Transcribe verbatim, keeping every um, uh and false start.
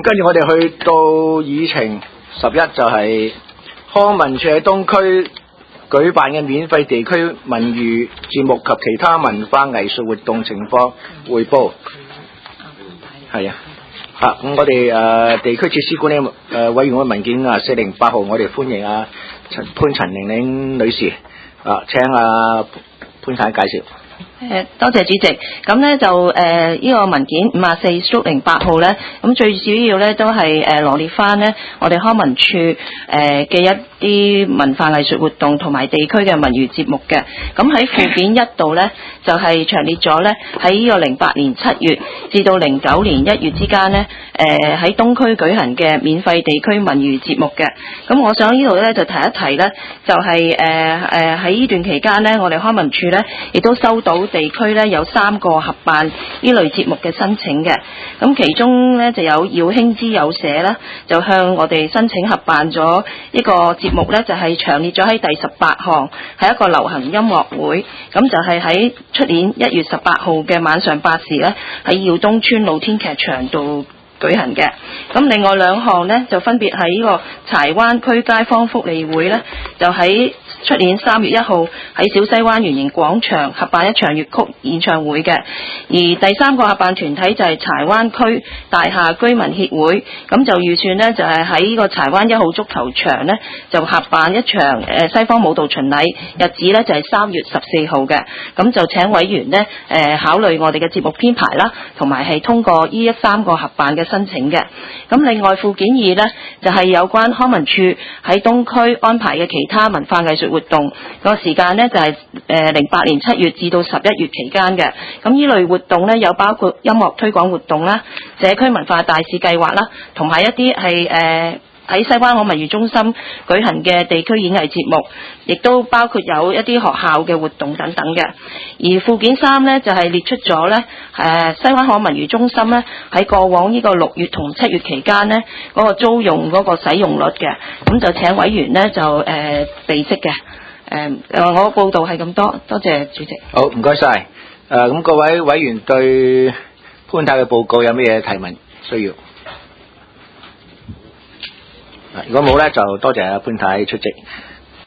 跟住我哋去到議程十一，就係康文署喺東區舉辦嘅免費地區文娛節目及其他文化藝術活動情況匯報。係啊，嚇咁我哋誒地區設施管理誒委員會文件啊四零八號，我哋歡迎啊陳潘陳玲玲女士啊，請啊潘太介紹。 誒多謝主席，咁咧就誒呢、呃這個文件五啊四 stroke 零八號咧，咁最主要咧都係誒羅列翻咧我哋康文署誒嘅一啲文化藝術活動同埋地區嘅文娛節目嘅。咁喺附件一度咧就係詳列咗咧喺呢個零八年七月至到零九年一月之間咧誒喺東區舉行嘅免費地區文娛節目嘅。咁我想呢度咧就提一提咧，就係誒誒喺呢段期間咧，我哋康文署咧亦都收到地區咧有三個合辦呢類節目嘅申請嘅，咁其中咧就有耀興之友社啦，就向我哋申請合辦咗一個節目咧，就係詳列咗喺第十八項，係一個流行音樂會，咁就係喺出年一月十八號嘅晚上八時咧，喺耀東村露天劇場度舉行嘅。咁另外兩項呢，就分別喺呢個柴灣區街坊福利會呢，就喺出年三月一號喺小西灣圓形廣場合辦一場粵曲演唱會嘅。而第三個合辦團體就係柴灣區大廈居民協會，咁就預算呢，就係喺呢個柴灣一號足球場呢，就合辦一場誒西方舞蹈巡禮，日子呢，就係三月十四號嘅。咁就請委員呢，誒考慮我哋嘅節目編排啦，同埋係通過呢一三個合辦嘅申請嘅。咁另外附件二呢，就係有關康文署喺東區安排嘅其他文化藝術活動，個時間呢，就係誒零八年七月至到十一月期間嘅。咁呢類活動呢，有包括音樂推廣活動啦、社區文化大使計劃啦，同埋一啲係誒喺西灣河文娛中心舉行嘅地區演藝節目，亦都包括有一啲學校嘅活動等等嘅。而附件三呢，就係、是、列出咗呢誒西灣河文娛中心呢喺過往呢個六月同七月期間呢嗰、那個租用嗰個使用率嘅，咁就請委員呢就誒備悉嘅。誒、呃、誒，我報道係咁多，多謝主席。 好，唔該晒。誒咁各位委員對潘太嘅報告有咩嘢提問需要？如果冇咧，就多謝阿潘太出席。